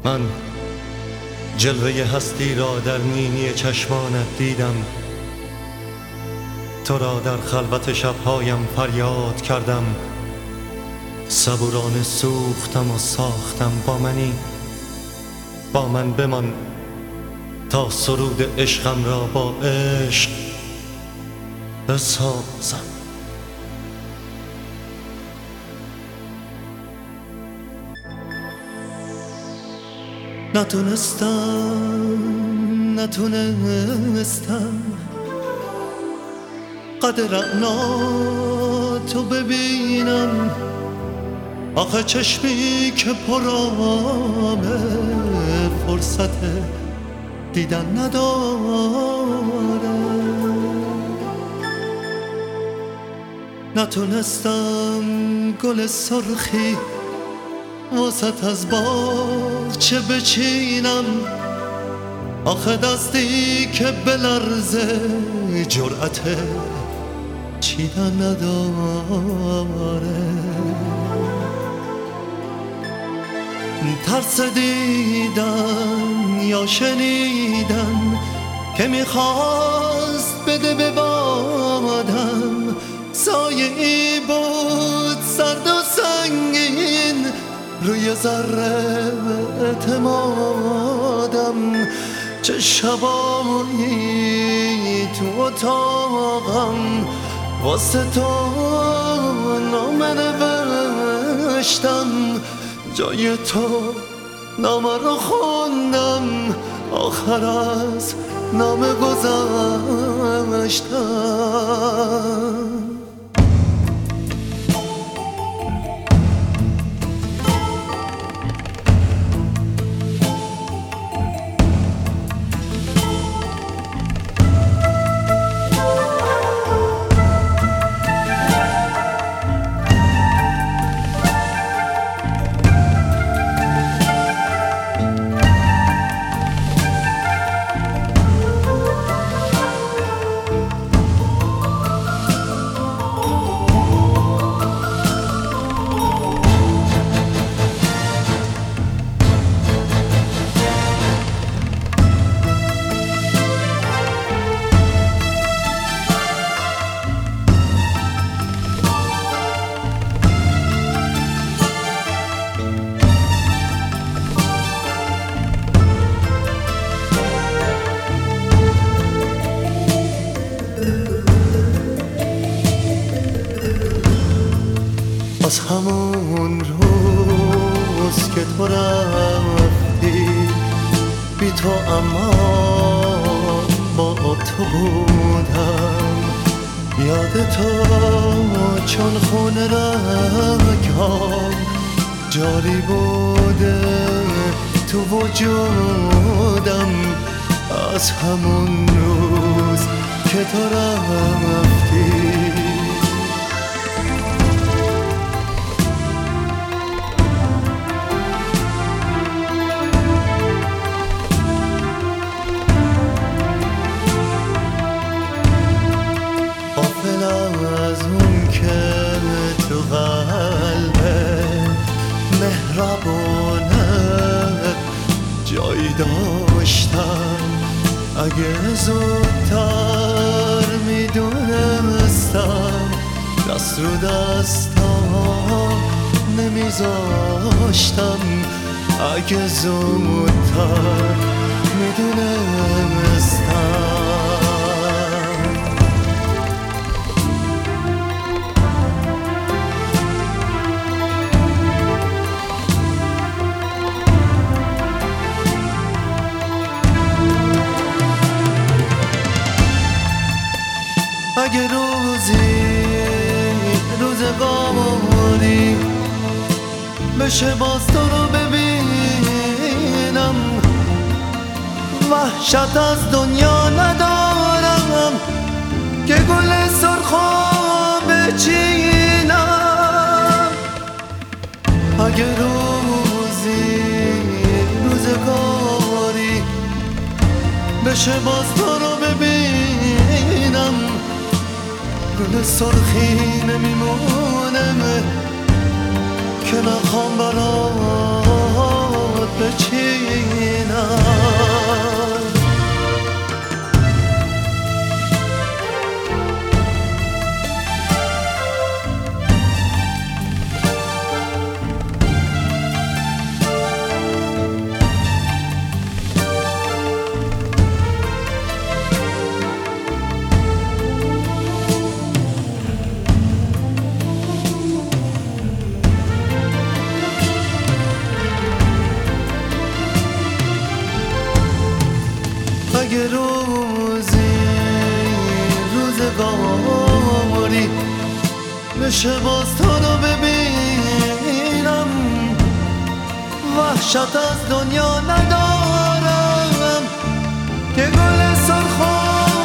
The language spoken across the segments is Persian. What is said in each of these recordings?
من جلوه هستی را در نینی چشمانت دیدم، تو را در خلوت شبهایم فریاد کردم. صبورانه سوختم و ساختم، با منی، با من بمان تا سرود عشقم را با عشق بسازم. نتونستم قدر رعناتو ببینم، آخه چشمی که پرامه فرصت دیدن نداره. نتونستم گل سرخی واسط از باغچه بچینم، آخه دستی که بلرزه جرأت چیدن نداره. ترس دیدن یا شنیدن که میخواست بده به بادم، سایه ای بود سرد و سنگین روی ذره اعتمادم. چه شبایی تو اتاقم واسه تو نامه نوشتم، جای تو نامه رو خوندم، آخر از نامه گذشتم. از همون روز که تو رفتی بی تو، اما با تو بودم. یاد تو چون خون رگام جاری بوده تو وجودم. از همون روز که تو رفتی از اون که تو قلب مهربانه جایی داشتم. اگه زودتر میدونستم دست رو دستم نمیذاشتم. اگه زودتر میدونستم اگه روزگاری بشه باز تو رو ببینم، وحشت از دنیا ندارم که گل سرخو بچینم. اگه روزگاری بشه باز تو رو ببینم، گل سرخی نمیمونم که نخوام برات بچینم. اگه روزگاری بشه باز تو رو ببینم، وحشت از دنیا ندارم که گل سرخو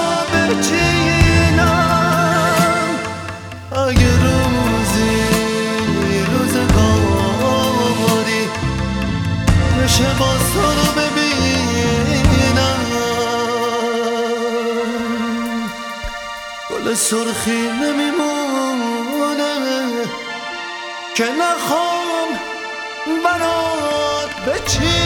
بچینم. اگه روزگاری بشه باز تو رو ببینم، گل سرخی نمیمونه که نخوام برات بچینم.